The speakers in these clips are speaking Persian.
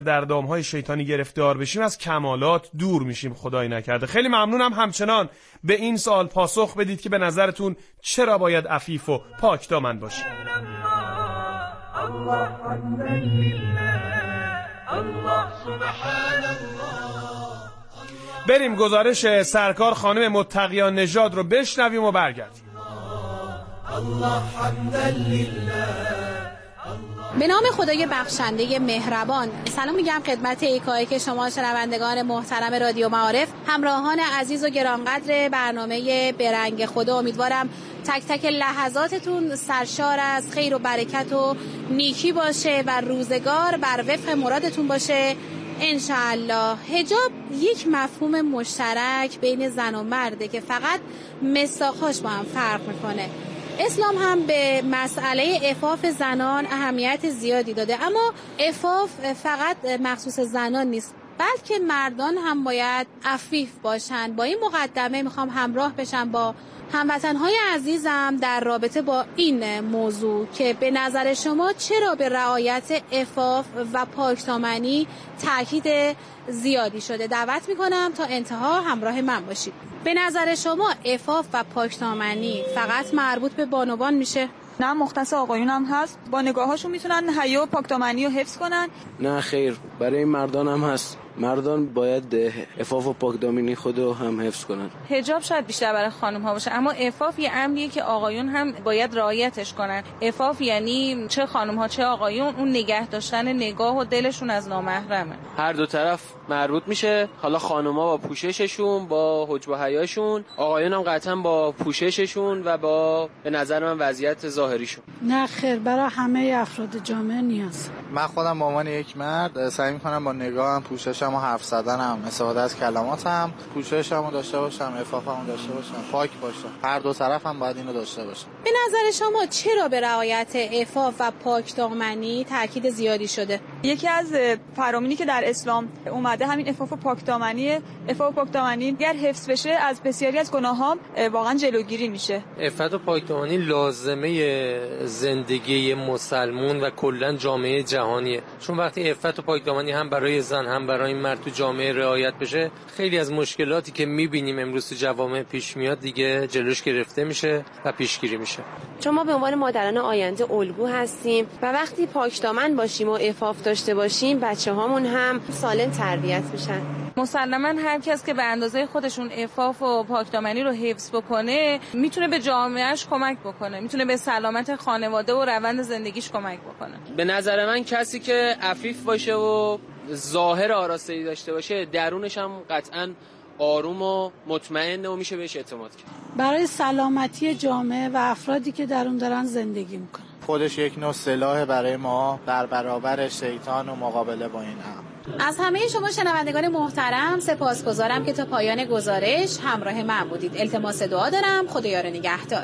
در دامهای شیطانی گرفتار بشیم از کمالات دور میشیم، خدای نکرده. خیلی ممنونم همچنان به این سوال پاسخ بدید که به نظرتون چرا باید عفیف و پاک دامن باشیم. بریم گزارش سرکار خانم متقیان نژاد رو بشنویم و برگردیم. به نام خدای بخشنده مهربان. سلام میگم خدمت یکایک شما شنوندگان محترم رادیو معارف، همراهان عزیز و گرانقدر برنامه به رنگ خدا. امیدوارم تک تک لحظاتتون سرشار از خیر و برکت و نیکی باشه و روزگار بر وفق مرادتون باشه انشاءالله. حجاب یک مفهوم مشترک بین زن و مرده که فقط مصداق‌هاش با هم فرق میکنه. اسلام هم به مسئله عفاف زنان اهمیت زیادی داده، اما عفاف فقط مخصوص زنان نیست، بلکه مردان هم باید عفیف باشن. با این مقدمه میخوام همراه بشم با هموطنهای عزیزم در رابطه با این موضوع که به نظر شما چرا به رعایت عفاف و پاکدامنی تاکید زیادی شده. دعوت میکنم تا انتها همراه من باشید. به نظر شما عفاف و پاکدامنی فقط مربوط به بانوان میشه؟ نه، مختص آقایون هم هست. با نگاهاشون میتونن حیا و پاکدامنی رو حفظ کنن. نه خیر، برای مردان هم هست. مردان باید عفاف و پاکدامنی خود رو هم حفظ کنن. حجاب شاید بیشتر برای خانم ها باشه، اما عفاف یه امریه که آقایون هم باید رعایتش کنن. عفاف یعنی چه خانم ها چه آقایون اون نگه داشتن نگاه و دلشون از نامحرمه. هر دو طرف مربوط میشه. حالا خانم‌ها با پوشششون، با حجب و حیاشون، آقایون هم قطعا با پوشششون و با به نظر من وضعیت ظاهریشون. نه خیر، برای همه افراد جامعه نیاز. من خودم به عنوان یک مرد سعی می‌کنم با نگاهم، پوششم و حرف زدنم، استفاده از کلماتم، پوششم رو داشته باشم، عفافم رو داشته باشم، پاک باشم. هر دو طرف هم باید اینو داشته باشم. به نظر شما چرا به رعایت عفاف و پاکدامنی تاکید زیادی شده؟ یکی از فرامینی که در اسلام اومده همین عفاف و پاکدامنیه. عفاف و پاکدامنی اگر حفظ بشه از بسیاری از گناه‌ها واقعا جلوگیری میشه. عفت و پاکدامنی لازمه زندگی مسلمون و کلا جامعه جهانیه، چون وقتی عفت و پاکدامنی هم برای زن هم برای مرد تو جامعه رعایت بشه، خیلی از مشکلاتی که میبینیم امروز تو جوامع پیش میاد دیگه جلوش گرفته میشه و پیشگیری میشه. چون ما به عنوان مادران آینده الگو هستیم و وقتی پاکدامن باشیم و عفاف داشته باشیم، بچه‌هامون هم سالم تربیت میشن. مسلماً هر کس که به اندازه خودشون عفاف و پاکدامنی رو حفظ بکنه میتونه به جامعهش کمک بکنه، میتونه به سلامت خانواده و روند زندگیش کمک بکنه. به نظر من کسی که عفیف باشه و ظاهر آراستگی داشته باشه، درونش هم قطعاً آروم و مطمئن و میشه بهش اعتماد کرد. برای سلامتی جامعه و افرادی که در اون دارن زندگی میکنن. خودش یک نوع سلاح برای ما در برابر شیطان و مقابله با این امر. از همه شما شنوندگان محترم سپاسگزارم که تا پایان گزارش همراه من بودید. التماس دعا دارم. خدایا نگهدار.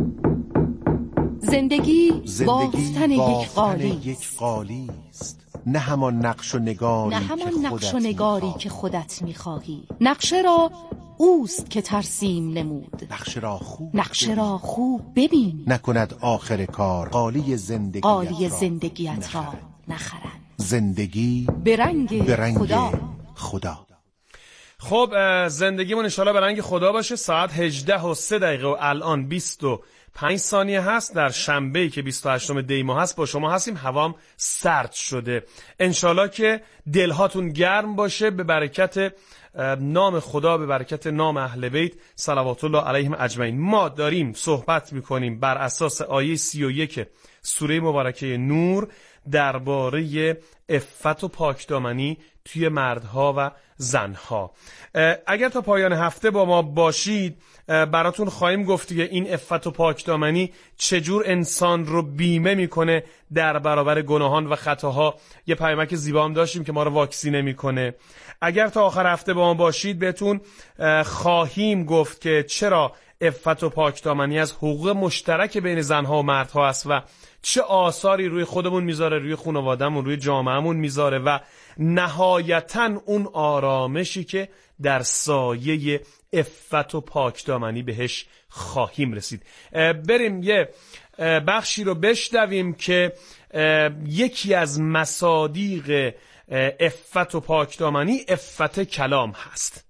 زندگی بافتن یک قالی است، نه همان نقش و نگاری که خودت می‌خواهی. نقشه را اوست که ترسیم نمود، نقشه را خوب ببین، نکند آخر کار قالی زندگیت را نخرند. زندگی به رنگ خدا. خب زندگیمون انشالله به رنگ خدا باشه. ساعت 18:03 و الان 25 ثانیه هست در شنبه‌ای که 28 دی ماه هست. با شما هستیم. هوام سرد شده. انشالله که دلهاتون گرم باشه به برکت نام خدا، به برکت نام اهل بیت صلوات الله علیهم اجمعین. ما داریم صحبت میکنیم بر اساس آیه 31 سوره مبارکه نور درباره عفت و پاکدامنی توی مردها و زنها. اگر تا پایان هفته با ما باشید براتون خواهیم گفت که این عفت و پاکدامنی چجور انسان رو بیمه میکنه در برابر گناهان و خطاها. یه پیامک زیبا هم داشتیم که ما رو واکسینه میکنه. اگر تا آخر هفته با ما باشید بهتون خواهیم گفت که چرا عفت و پاکدامنی از حقوق مشترک بین زنها و مردها است و چه آثاری روی خودمون میذاره، روی خانوادهمون، روی جامعهمون میذاره و نهایتاً اون آرامشی که در سایه عفت و پاکدامنی بهش خواهیم رسید. بریم یه بخشی رو بشنویم که یکی از مصادیق عفت و پاکدامنی عفت کلام هست.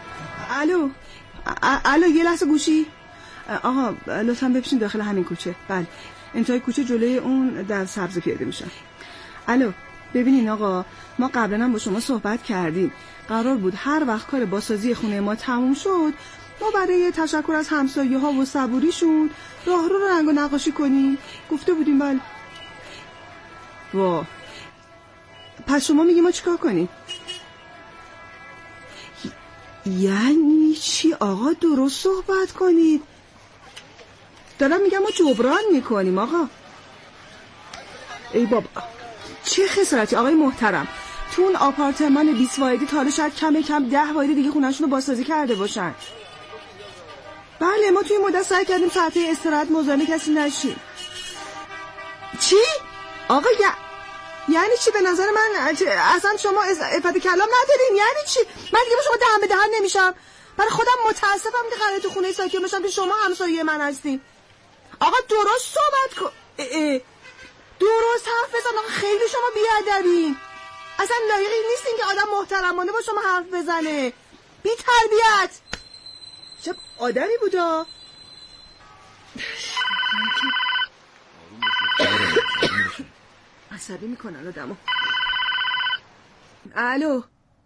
الو یه لحظه گوشی. آقا لطفا بپیشین داخل همین کوچه. بله انتهای کوچه جلوی اون در سبز پیاده میشن. الو ببینین آقا، ما قبلا هم با شما صحبت کردیم، قرار بود هر وقت کار بازسازی خونه ما تموم شد ما برای تشکر از همسایه ها و صبوریشون راهرو رو رنگ و نقاشی کنیم. گفته بودیم بله. وا پس شما میگی ما چیکار کنیم؟ یعنی چی آقا؟ درست صحبت کنید. دارم میگم ما جبران میکنیم آقا. ای بابا چه خسارتی آقای محترم. تو اون آپارتمان 20 واحدی تا حالا شاید کم 10 واحد دیگه خونه‌شون رو بازسازی کرده باشن. بله ما توی مدت سعی کردیم ساعت استراحت مزاحم کسی نشیم. چی؟ آقا یعنی چی؟ به نظر من اصلا شما عفت کلام ندارین. یعنی چی؟ من دیگه با شما دهن به دهن نمیشم. برای خودم متاسفم که قراره تو خونه ساکن باشم که شما همسایه من هستین. آقا درست صحبت کن. درست حرف بزن آقا. خیلی شما بی‌ادبین. اصلا لایقی نیستین که آدم محترمانه با شما حرف بزنه. بی تربیت. چه آدمی بودا. عصبی میکنن آدمو. الو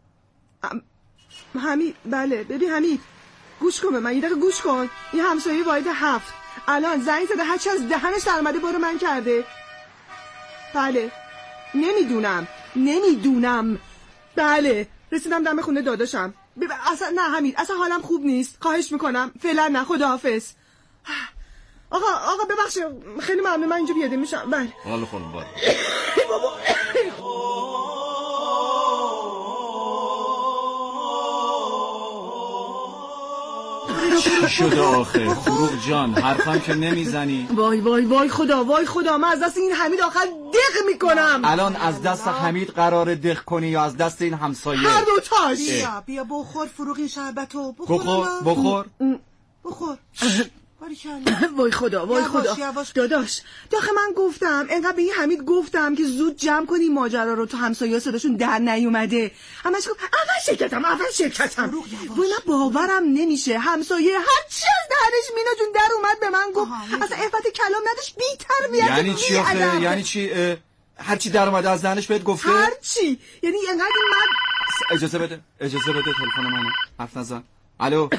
حمید. بله ببین حمید گوش کن به من یه دقیقه گوش کن. این همسایه واحد 7 الان زنگ زده هرچی از دهنش در اومده برو من کرده. بله نمیدونم. بله رسیدم دم خونه داداشم. اصلا نه حمید اصلا حالم خوب نیست. خواهش میکنم فعلا نه. خداحافظ. آقا ببخشید خیلی ممنون. من اینجا پیاده میشم. بله حالا خانم بله. بابا چی شده آخه فروغ جان؟ حرفم که نمیزنی. وای خدا من از دست این حمید آخر دق میکنم. الان از دست حمید قراره دق کنی یا از دست این همسایه؟ هر دو تاش. بیا بخور فروغ این شربتو. بخور. وای خدا داداش داخل من گفتم انقدر به این حمید گفتم که زود جمع کنی ماجرا رو. تو همسایه‌ها صداشون در نیومده. همش گفت اول شرکتم. وای من باورم نمیشه. همسایه هر چی از دهنش مینا جون در اومد به من گفت. اصلا عفت کلام نداشت. بی تربیت. یعنی چی آخه؟ یعنی چی؟ هر چی در اومده از دهنش بهت گفته؟ هر چی. یعنی انقدر من اجازه بده تلفن منو حرف نزن. الو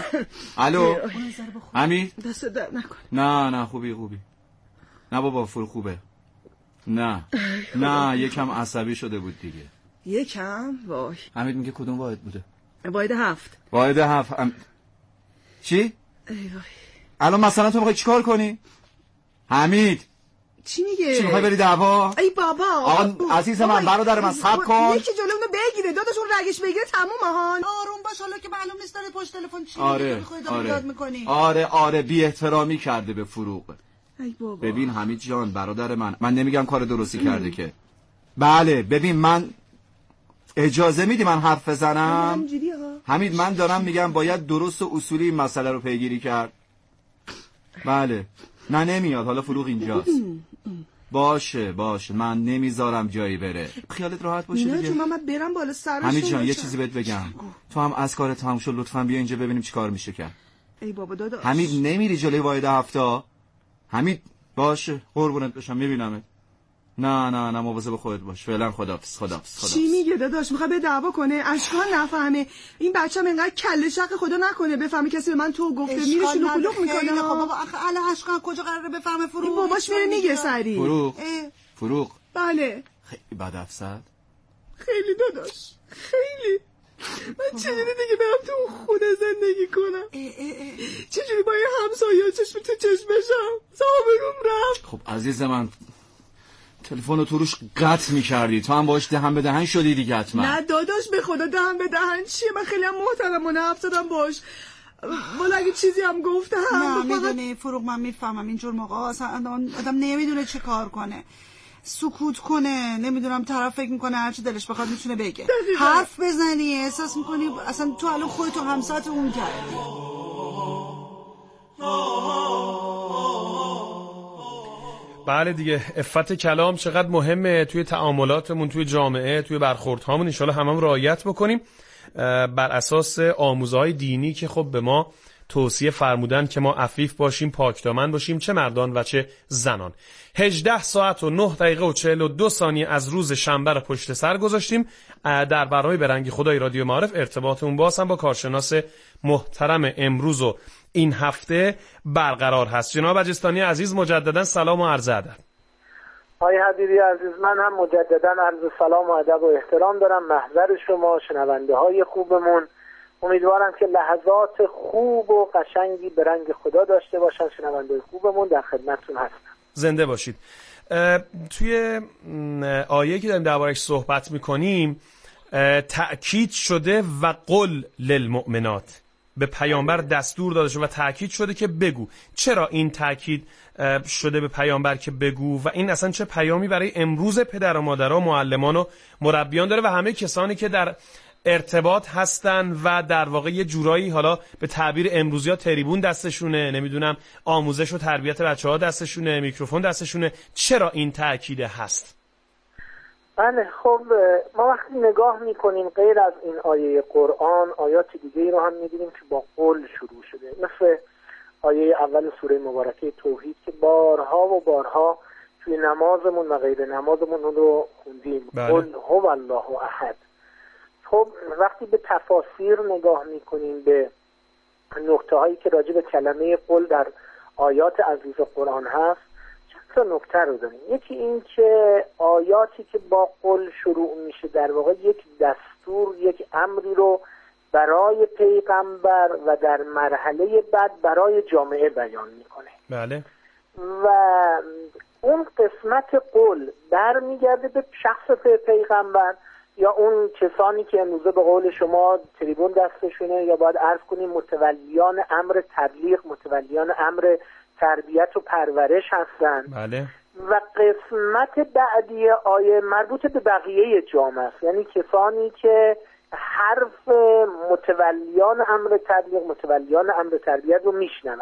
حمید دست در نکن. نه خوبی نه بابا فول خوبه. نه یکم عصبی شده بود دیگه. یکم؟ وای حمید میگه کدوم واحد بوده؟ واحد 7. چی؟ ای وای الان مثلا تو میخوای چیکار کنی؟ حمید چی میگه؟ چی میخوای بری دعوا؟ ای بابا آقا عزیز من برادر من صبر کن. یکی جلومونو بگیره داداشون رگش بگیره تموم ها. آروم باش حالا که معلوم نیست داره پشت تلفن چی میگه. آره بی احترامی کرده به فروغ. ای بابا ببین حمید جان برادر من نمیگم کار درستی کرده که. بله ببین من اجازه میدی من حرف بزنم؟ حمید من دارم میگم باید درست و اصولی این مسئله رو پیگیری کرد. بله نه نمیاد. حالا فروغ اینجاست. باشه من نمیذارم جایی بره. خیالت راحت باشه دیگه. نه چون من برم بالا سرش. حمید جان یه چیزی بهت بگم. تو هم از کار تمام شد لطفاً بیا اینجا ببینیم چی کار میشه کرد. ای بابا داداش حمید نمیری جلوی واحد 7. حمید باشه قربونت بشم میبینمت. نه مواظب خودت باش. فعلا خداحافظ. چی میگه داداش؟ میخواد به دعوا کنه؟ اشکال نفهمه. این بچه‌م انقدر کله شق خدا نکنه بفهمه کسی به من تو گفته. میره شلوغ میکنه. خب بابا الان اشکال کجا قراره بفهمه فروغ؟ این باباش میره میگه سری. فروغ بله خیلی بد افسد. خیلی داداش خیلی. من چجوری دیگه برم تو اون خونه زندگی کنم؟ چجوری با این همسایه‌ها چشم تو چشم بشم؟ صابروم رفت. خب عزیز من تلفن رو تو روش قطع می‌کردی. تو هم باش دهن به دهن شدی دیگه حتما. نه داداش به خدا دهن به دهن چیه؟ من خیلی هم محترمانه حرف زدم باش. والا اگه چیزی هم گفتم نه میدونی فروغ من میفهمم اینجور موقع اصلا آدم نمیدونه چه کار کنه. سکوت کنه. نمیدونم طرف فکر میکنه هرچی دلش بخواد میتونه بگه. حرف بزنی احساس میکنی اصلا تو الان خودتو همسات اون کردی. بله دیگه، عفت کلام چقدر مهمه توی تعاملاتمون، توی جامعه، توی برخوردهامون. ان شاءالله هممون رعایت بکنیم بر اساس آموزهای دینی که خب به ما توصیه فرمودن که ما عفیف باشیم، پاکدامن باشیم، چه مردان و چه زنان. 18 ساعت و 9 دقیقه و 42 ثانیه از روز شنبه رو پشت سر گذاشتیم. در برنامه به رنگ خدای رادیو معارف ارتباطمون باز هم با کارشناس محترم امروز و این هفته برقرار هست. جناب بجستانی عزیز، مجددا سلام و عرض ادب. آقای حبیبی عزیز، من هم مجددا عرض سلام و ادب و احترام دارم محضر شما شنونده های خوبمون. امیدوارم که لحظات خوب و قشنگی به رنگ خدا داشته باشن شنونده خوبمون. در خدمتتون هستم. زنده باشید. توی آیه که داریم درباره‌اش صحبت می‌کنیم تأکید شده و قل للمؤمنات، به پیامبر دستور داده شده و تأکید شده که بگو. چرا این تأکید شده به پیامبر که بگو و این اصلا چه پیامی برای امروز پدر و مادرها، معلمان و مربیان داره و همه کسانی که در ارتباط هستن و در واقع یه جورایی حالا به تعبیر امروزی ها تریبون دستشونه، نمیدونم آموزش و تربیت بچه ها دستشونه، میکروفون دستشونه. چرا این تأکیده هست؟ بله، خب ما وقتی نگاه میکنیم غیر از این آیه قرآن آیات دیگه رو هم میبینیم که با قول شروع شده، مثل آیه اول سوره مبارکه توحید که بارها و بارها توی نمازمون و غیر نمازمون رو خوندیم. قل هو الله احد. خب وقتی به تفاسیر نگاه میکنیم به نکته هایی که راجع به کلمه قل در آیات عزیز قرآن هست، چند تا نکته رو داریم. یکی این که آیاتی که با قل شروع میشه در واقع یک دستور، یک امری رو برای پیغمبر و در مرحله بعد برای جامعه بیان میکنه. بله. و اون قسمت قل برمیگرده به شخص پیغمبر یا اون کسانی که امروزه به قول شما تریبون دستشونه، یا باید عرض کنیم متولیان امر تبلیغ، متولیان امر تربیت و پرورش هستن. بله. و قسمت بعدی آیه مربوط به بقیه جامعه است، یعنی کسانی که حرف متولیان امر تبلیغ، متولیان امر تربیت رو میشنون.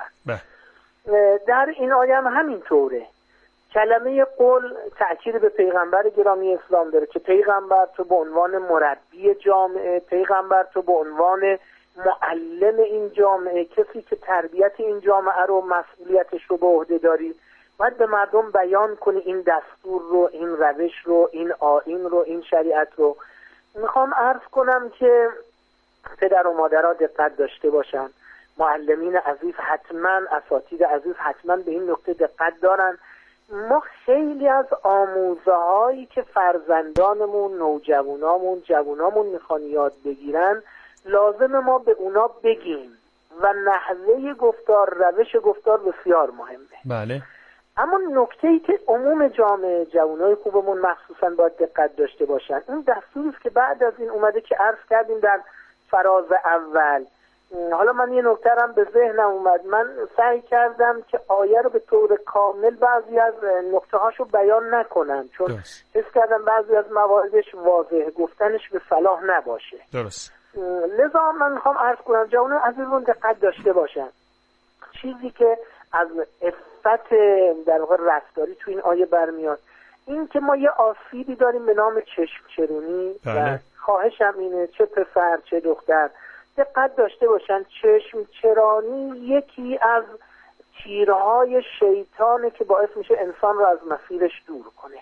در این آیه هم همینطوره. کلمه قول تأکید به پیغمبر گرامی اسلام داره که پیغمبر تو به عنوان مربی جامعه، پیغمبر تو به عنوان معلم این جامعه، کسی که تربیت این جامعه رو مسئولیتش رو به عهده داری، باید به مردم بیان کنی این دستور رو، این روش رو، این آیین رو، این شریعت رو. میخوام عرض کنم که پدر و مادرها دقت داشته باشن، معلمین عزیز حتما، اساتید عزیز حتما به این نکته دقت دارن. ما خیلی از آموزه هایی که فرزندانمون، نوجوانامون، جوانامون میخوان یاد بگیرن لازم ما به اونا بگیم و نحوه گفتار، روش گفتار بسیار مهمه. بله. اما نکته‌ای که عموم جامعه، جوانای خوبمون مخصوصا باید دقت داشته باشن، این دستوری است که بعد از این اومده که عرض کردیم در فراز اول. حالا من یه نکته هم به ذهنم اومد، من سعی کردم که آیه رو به طور کامل بعضی از نکته هاشو بیان نکنم، چون حس کردم بعضی از مواردش واضح گفتنش به صلاح نباشه. درست. لذا من میخوام عرض کنم جوانان عزیزمون دقت داشته باشن. چیزی که از عفت در واقع رفتاری تو این آیه برمیاد این که ما یه آسیبی داریم به نام چشم چرونی. و خواهشم اینه چه پسر چه دختر دقت داشته باشن، چشم چرانی یکی از تیرهای شیطانه که باعث میشه انسان رو از مسیرش دور کنه.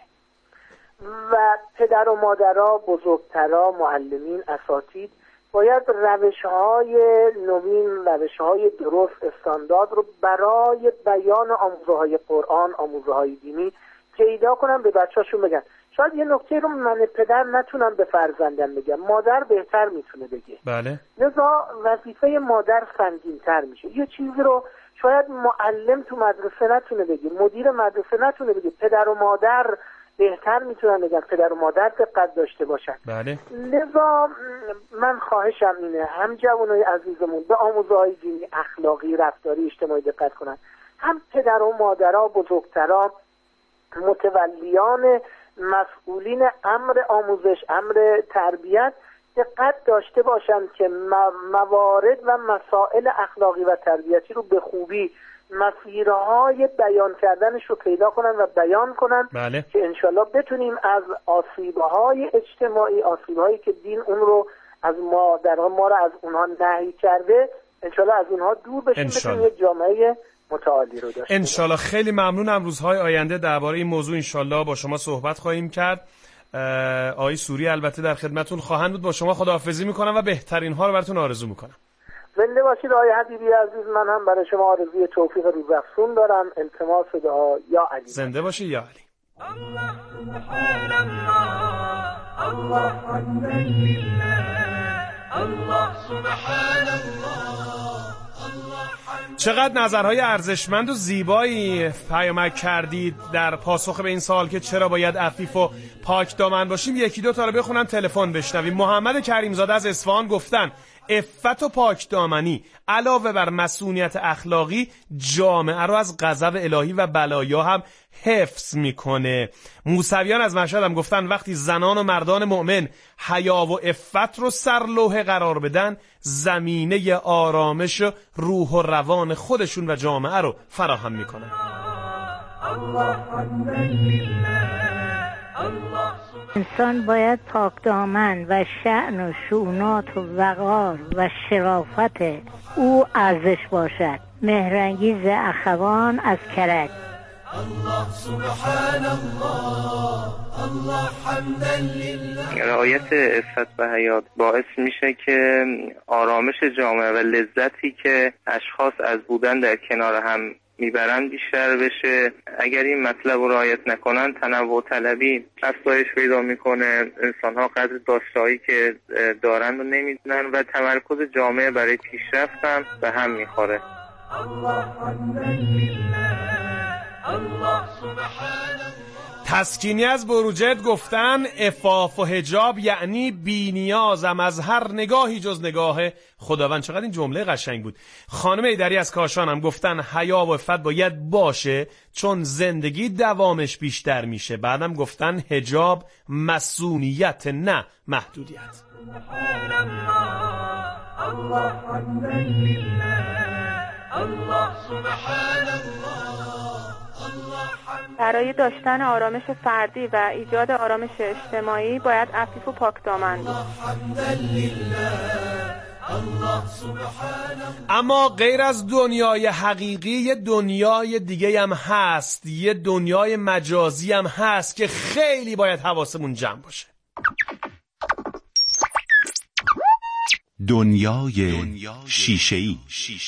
و پدر و مادرها، بزرگترها، معلمین، اساتید باید روش‌های نوین، روش‌های درست، استاندارد رو برای بیان آموزه‌های قرآن، آموزه‌های دینی پیدا کنن، به بچه‌هاشون بگن. شاید یه نکته رو من پدر نتونم به فرزندم بگم، مادر بهتر میتونه بگه. بله. لذا وظیفه مادر سنگین‌تر میشه. یه چیزی رو شاید معلم تو مدرسه نتونه بگه، مدیر مدرسه نتونه بگه، پدر و مادر بهتر میتونن بگن، پدر و مادر دقت داشته باشن. بله. لذا من خواهشم اینه هم جوانای عزیزمون به آموزه‌های دینی، اخلاقی، رفتاری، اجتماعی دقت کنن، هم پدر و مادرها، بزرگترها، متولیان مسئولین امر آموزش، امر تربیت دقت داشته باشند که موارد و مسائل اخلاقی و تربیتی رو به خوبی مسیرهای بیان کردنش رو پیدا کنن و بیان کنن. بله. که انشالله بتونیم از آسیبهای اجتماعی، آسیبهایی که دین اون رو از ما در واقع ما رو از اونها نهی کرده، انشالله از اونها دور بشیم، بتونیم یک جامعه متعالی رو داشته. انشالله. خیلی ممنونم. روزهای آینده درباره این موضوع انشالله با شما صحبت خواهیم کرد. آقای سوری البته در خدمتون خواهند بود. با شما خداحافظی میکنم و بهترین ها رو براتون آرزو میکنم. زنده باشید آقای حبیبی عزیز. من هم برای شما آرزوی توفیق روزافزون دارم. التماس دعا یا علی. زنده باشید یا علی. الله سبحان الله، الله حمدا لله، الله سبحان الله. چقدر نظرهای ارزشمند و زیبایی پیامک کردید در پاسخ به این سوال که چرا باید عفیف و پاک دامن باشیم. یکی دو تا رو بخونم تلفن بشنویم. محمد کریمزاده از اصفهان گفتن عفت و پاک دامنی علاوه بر مسئولیت اخلاقی جامعه رو از غضب الهی و بلایا هم حفظ میکنه. موسویان از مشهد هم گفتن وقتی زنان و مردان مؤمن حیا و عفت رو سرلوحه قرار بدن، زمینه آرامش روح و روان خودشون و جامعه رو فراهم میکنن. انسان باید پاک دامن و شأن و شؤونات و وقار و شرافت او ارزش باشد. مهرانگیز اخوان از کرج. الله سبحان الله، الله حمدا لله. رعایت عفت و حیا باعث میشه که آرامش جامعه و لذتی که اشخاص از بودن در کنار هم میبرن بیشتر بشه. اگر این مطلب رو رعایت نکنن تنوع طلبی افزایش پیدا میکنه، انسان‌ها قدر داشته‌هایی که دارن رو نمیدونن و تمرکز جامعه برای پیشرفت هم به هم میخوره. تسکینی از بروجرد گفتن عفاف و حجاب یعنی بی نیازم از هر نگاهی جز نگاه خداوند. چقدر این جمله قشنگ بود. خانم ایدری از کاشان هم گفتن حیا و عفت باید باشه چون زندگی دوامش بیشتر میشه. بعدم گفتن حجاب مسئولیت نه محدودیت. الله حمدا لله، الله سبحان الله. برای داشتن آرامش فردی و ایجاد آرامش اجتماعی باید عفیف و پاک دامن بود. اما غیر از دنیای حقیقی یه دنیای دیگه هم هست، یه دنیای مجازی هم هست که خیلی باید حواسمون جمع باشه. دنیای شیشه‌ای.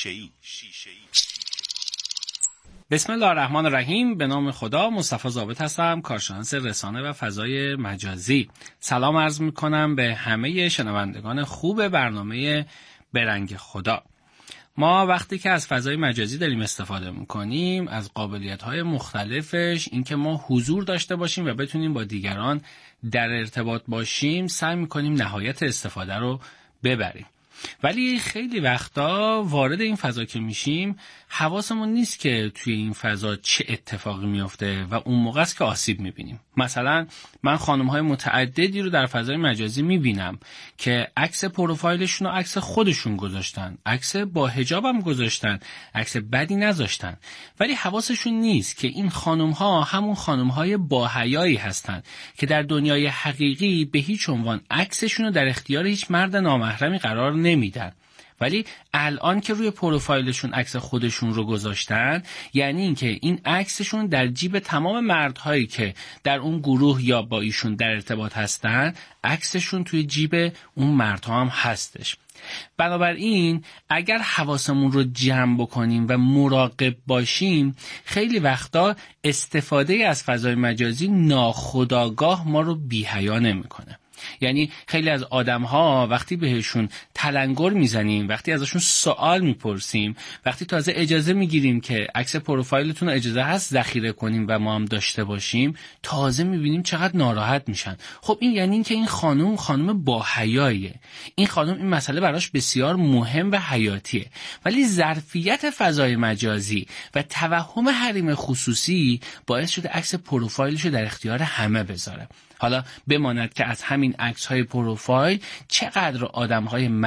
بسم الله الرحمن الرحیم. به نام خدا. مصطفی ضابط هستم، کارشناس رسانه و فضای مجازی. سلام عرض میکنم به همه شنوندگان خوب برنامه برنگ خدا. ما وقتی که از فضای مجازی داریم استفاده میکنیم، از قابلیت‌های مختلفش، اینکه ما حضور داشته باشیم و بتونیم با دیگران در ارتباط باشیم، سعی میکنیم نهایت استفاده رو ببریم. ولی خیلی وقتا وارد این فضا که میشیم حواسمون نیست که توی این فضا چه اتفاقی میفته و اون موقع است که آسیب میبینیم. مثلا من خانم‌های متعددی رو در فضای مجازی میبینم که عکس پروفایلشون رو عکس خودشون گذاشتن، عکس با حجاب هم گذاشتن، عکس بدی نذاشتن، ولی حواسشون نیست که این خانم‌ها همون خانم‌های با حیایی هستن که در دنیای حقیقی به هیچ عنوان عکسشون رو در اختیار هیچ مرد نامحرمی قرار نمیدن. ولی الان که روی پروفایلشون عکس خودشون رو گذاشتن، یعنی اینکه این عکسشون در جیب تمام مردهایی که در اون گروه یا با ایشون در ارتباط هستن، عکسشون توی جیب اون مردها هم هستش. بنابراین اگر حواسمون رو جمع بکنیم و مراقب باشیم، خیلی وقتا استفاده از فضای مجازی ناخودآگاه ما رو بی‌حیا نمی‌کنه. یعنی خیلی از آدم‌ها وقتی بهشون تلنگر میزنیم، وقتی ازشون سوال میپرسیم، وقتی تازه اجازه میگیریم که عکس پروفایلتون اجازه هست ذخیره کنیم و ما هم داشته باشیم، تازه میبینیم چقدر ناراحت میشن. خب این یعنی این که این خانم با حیاییه. این خانم این مسئله براش بسیار مهم و حیاتیه. ولی ظرفیت فضای مجازی و توهم حریم خصوصی باعث شده عکس پروفایلشو در اختیار همه بذاره. حالا بماند که از همین عکس‌های پروفایل چقدر آدم‌های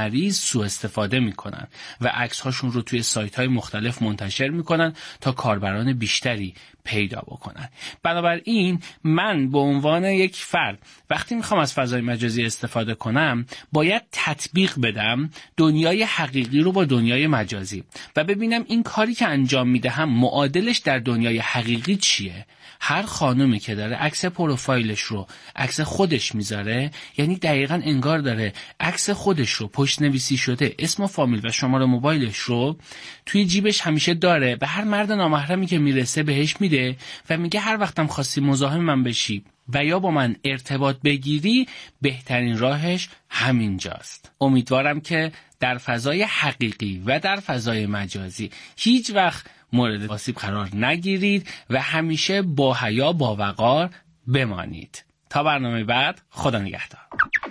مریض سوء استفاده میکنن و عکس‌هاشون رو توی سایت‌های مختلف منتشر میکنن تا کاربران بیشتری پیدا بکنن. بنابراین من به عنوان یک فرد وقتی میخوام از فضای مجازی استفاده کنم باید تطبیق بدم دنیای حقیقی رو با دنیای مجازی و ببینم این کاری که انجام میدهم معادلش در دنیای حقیقی چیه. هر خانومی که داره عکس پروفایلش رو عکس خودش میذاره، یعنی دقیقاً انگار داره عکس خودش رو پشت نویسی شده اسم و فامیل و شماره موبایلش رو توی جیبش همیشه داره، به هر مرد نامحرمی که میرسه بهش میده و میگه هر وقتم خواستی مزاحم من بشی و یا با من ارتباط بگیری بهترین راهش همینجاست. امیدوارم که در فضای حقیقی و در فضای مجازی هیچ وقت مورد آسیب قرار نگیرید و همیشه با حیا با وقار بمانید. تا برنامه بعد، خدا نگهدار.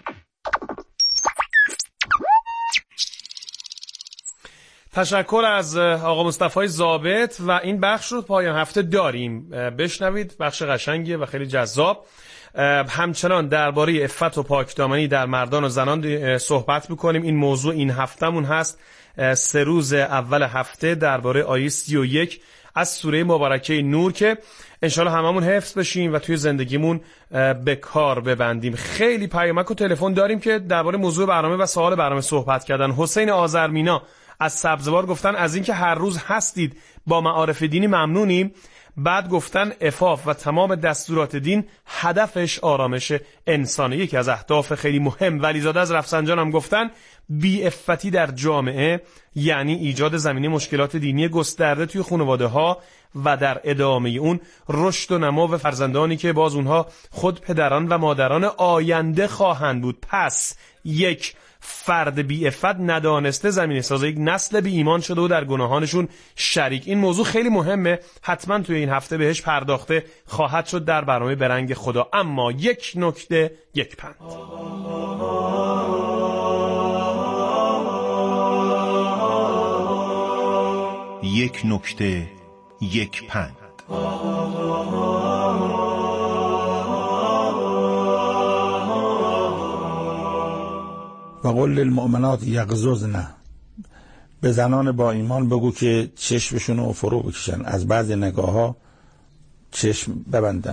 تشکر از آقا مصطفی ضابط و این بخش رو پایان هفته داریم. بشنوید، بخش قشنگیه و خیلی جذاب. همچنان درباره عفت و پاکدامنی در مردان و زنان صحبت میکنیم. این موضوع این هفتهمون هست. 3 روز اول هفته درباره آیه 31 از سوره مبارکه نور که انشالله هممون حفظ بشیم و توی زندگیمون به کار ببندیم. خیلی پیامک و تلفن داریم که درباره موضوع برنامه و سوال برنامه صحبت کردن. حسین آذرمینا از سبزوار گفتن از اینکه هر روز هستید با معارف دینی ممنونیم. بعد گفتن عفاف و تمام دستورات دین هدفش آرامش انسانه، یکی از اهداف خیلی مهم. ولیزاده از رفسنجان هم گفتن بی عفتی در جامعه یعنی ایجاد زمینه مشکلات دینی گسترده توی خانواده ها و در ادامه اون رشد و نمو و فرزندانی که باز اونها خود پدران و مادران آینده خواهند بود. پس یک فرد بی عفت ندانسته زمینه ساز یک نسل بی ایمان شده و در گناهانشون شریک. این موضوع خیلی مهمه، حتما توی این هفته بهش پرداخته خواهد شد در برنامه برنگ خدا. اما یک نکته، یک پند. یک نکته، یک پند. و قل للمؤمنات یغضضن، به زنان با ایمان بگو که چشمشون رو فرو بکشن، از بعضی نگاه ها چشم ببندن.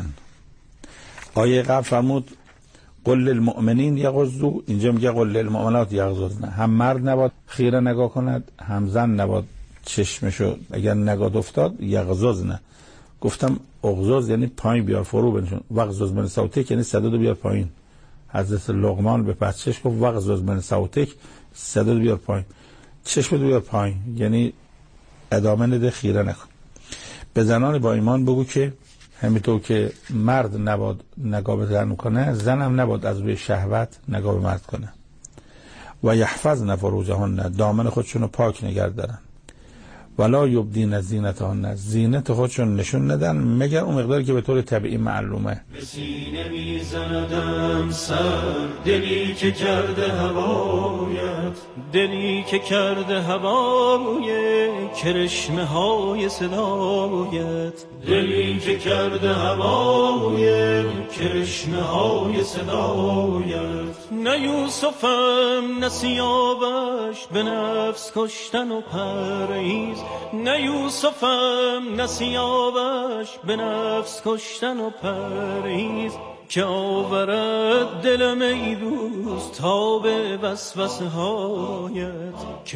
آیه قبل فرمود قل للمؤمنین یغضوا، اینجا میگه قل للمؤمنات یغضضن. هم مرد نباید خیره نگاه کند، هم زن نباید چشمشو اگر نگاه افتاد یغضضن. گفتم اغضض یعنی پایین بیار، فرو بنشون. وغضض من صوتک یعنی صدا بیار پایین. حضرت لقمان به بچه‌ش گفت وغضض من صوتک، صدا بیار پایین، چشمت بیار پایین، یعنی ادامه نده، خیره نکن. به زنان با ایمان بگو که همینطور که مرد نباید نگاه به زن کنه، زن هم نباید از روی شهوت نگاه به مرد کنه. و یحفظن فروجهن، دامن خودشون رو پاک نگه دارن. ولا یبدین زینتهن، زینت خودشون نشون ندن مگر اون مقداری که به طور طبیعی معلومه. به سینه میزندم سر، دلی که کرده هوایت، دلی که کرده هوای کرشمه های صدایت، دلی که کرده هوای کرشمه های صدایت. نه یوسفم نه سیاوش به نفس کشتن و پرهیز، نه یوسفم نه سیاوش به نفس کشتن و پرهیز، که آورد دلم ای دوست تا به وسوسه هایت.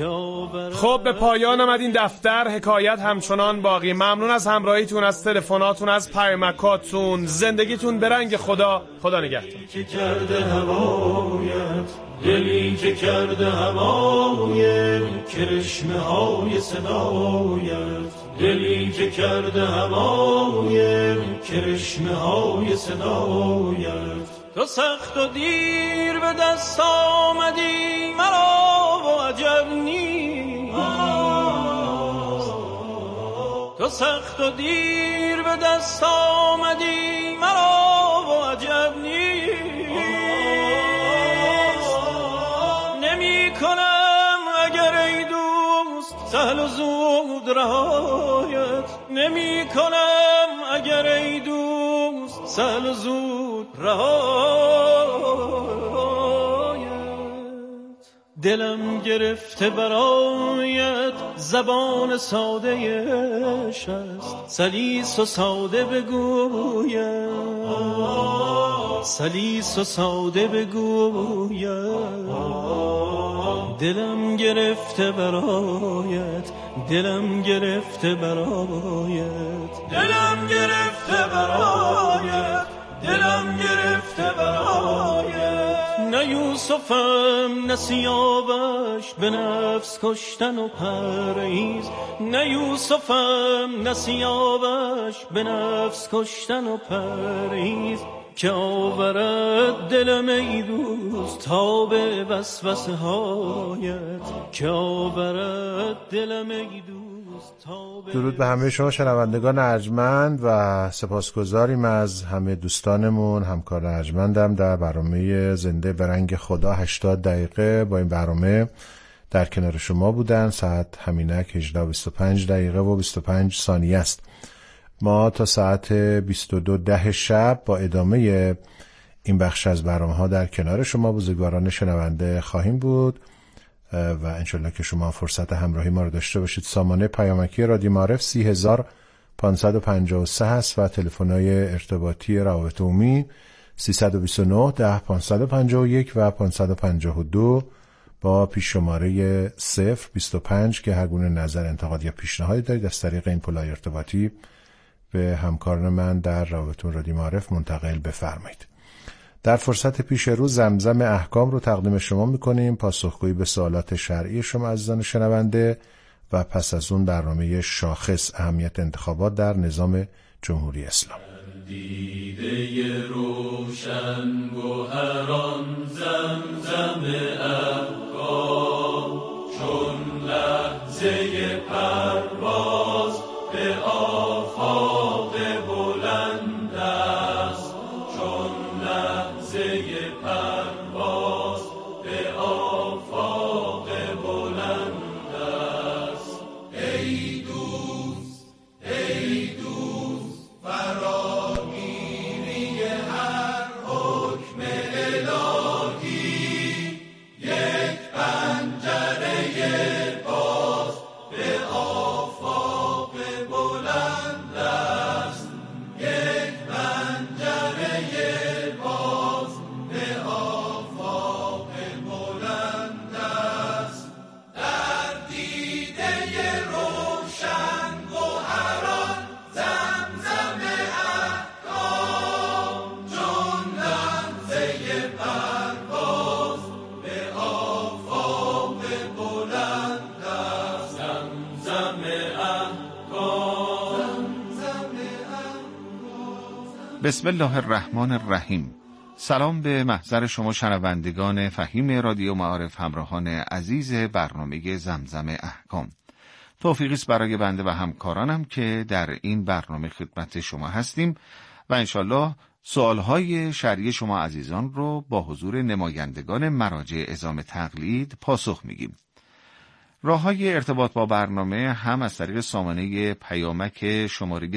خب به پایان آمد این دفتر. حکایت همچنان باقی. ممنون از همراهیتون، از تلفناتون، از پیامکاتون. زندگیتون به رنگ خدا. خدا نگهدار. که کرده هوایت، دلی که کرده هوای کرشمه های صدایت، دلی که کرده هوای کرشمه های صدایت. تو سخت و دیر به دست آمدی مرا و عجب نیست، تو سخت و دیر به دست آمدی مرا و عجب نیست. نمی کنم اگر ای دوست سهل و زود رهایت، نمی کنم اگر ای دوست سهل و زود رهایت. دلم گرفته برایت زبان ساده اش است، سلیس و ساده بگویم، سلیس و ساده بگویم. دلم گرفته برایت، دلم گرفته برایت، دلم گرفته برایت، دلم گرفته برایت. نه یوسفم نه سیاوش به نفس کشتن و پرهیز، نه یوسفم نه سیاوش به نفس کشتن و پرهیز. که آورد دلم ای دوست تا به وسوسه هایت، که آورد دلم ای دوست تا به. درود به همه شما شنوندگان ارجمند و سپاسگزاریم از همه دوستانمون، همکار ارجمندم در برنامه زنده به رنگ خدا. 80 دقیقه با این برنامه در کنار شما بودن. ساعت همینک 18:25 دقیقه و 25 ثانیه است. ما تا ساعت 22:10 شب با ادامه این بخش از برنامه‌ها در کنار شما بزرگواران شنونده خواهیم بود و انشالله که شما فرصت همراهی ما رو داشته باشید. سامانه پیامکی رادیو معارف 30553 هست و تلفن‌های ارتباطی روابط عمومی 329 10 551 و 552 با پیش شماره 025 که هر گونه نظر، انتقاد یا پیشنهادی دارید از طریق این پلای ارتباطی به همکاران من در رابطه رادیو معارف منتقل بفرمایید. در فرصت پیش رو زمزم احکام رو تقدیم شما میکنیم، پاسخگویی به سوالات شرعی شما عزیزان شنونده و پس از اون برنامه شاخص اهمیت انتخابات در نظام جمهوری اسلامی. دیده روشن گوهران زمزم احکام، چون لحظه پرواز به آفاق بلند است، چون لحظه پرواز به آفاق بلند است. ای دوست، ای دوست، فراگیری هر حکم الهی، یک پنجره باز به آفاق بلند است، یک پنجره باز به آفاق بلند است. در دیده روشن گوهران زمزم احکام، چون لحظه پرواز به آفاق بلند است. زمزم احکام، زمزم بسم الله الرحمن الرحیم. سلام به محضر شما شنوندگان فهیم رادیو معارف، همراهان عزیز برنامه زمزم احکام. توفیقی است برای بنده و همکارانم که در این برنامه خدمت شما هستیم و انشالله سوالهای شرعی شما عزیزان رو با حضور نمایندگان مراجع عظام تقلید پاسخ میگیم. راه‌های ارتباط با برنامه هم از طریق سامانه پیامک شماره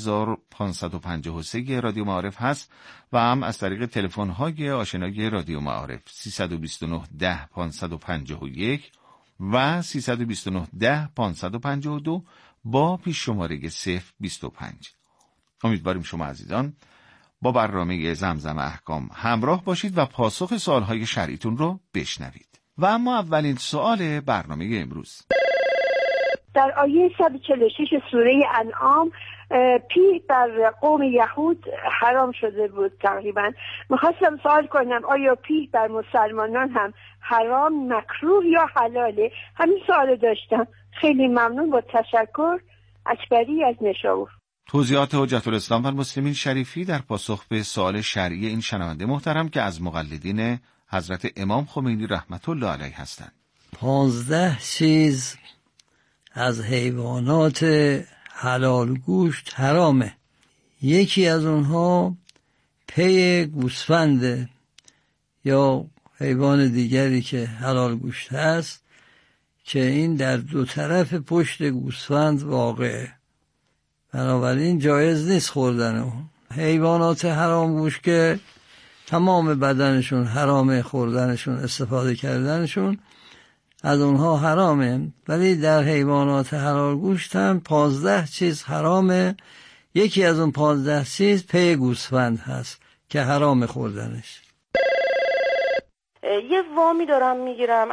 30553 رادیو معارف هست و هم از طریق تلفن‌های آشنای رادیو معارف 329 10 551 و 329 10 552 با پیش شماره 025. امیدواریم شما عزیزان با برنامه زمزم احکام همراه باشید و پاسخ سوالهای شرعیتون رو بشنوید. و اما اولین سوال برنامه امروز در آیه 146 سوره انعام پیه بر قوم یهود حرام شده بود تقریبا. میخواستم سوال کنم آیا پیه بر مسلمانان هم حرام، مکروه یا حلاله؟ همین سوال داشتم. خیلی ممنون، با تشکر. اکبری از نشاور. توضیحات حجت الاسلام و المسلمین شریفی در پاسخ به سوال شرعی این شنونده محترم که از مقلدین حضرت امام خمینی رحمت الله علیه هستند. 15 چیز از حیوانات حلال گوشت حرامه. یکی از اونها پی گوسفند یا حیوان دیگری که حلال گوشت هست که این در دو طرف پشت گوسفند واقعه، بنابراین جایز نیست خوردن اون. حیوانات حرام گوشت که تمام بدنشون حرامه، خوردنشون، استفاده کردنشون از اونها حرامه. ولی در حیوانات حلال گوشت هم 15 چیز حرامه. یکی از اون 15 چیز پی گوسفند هست که حرام خوردنش. یه وامی دارم میگیرم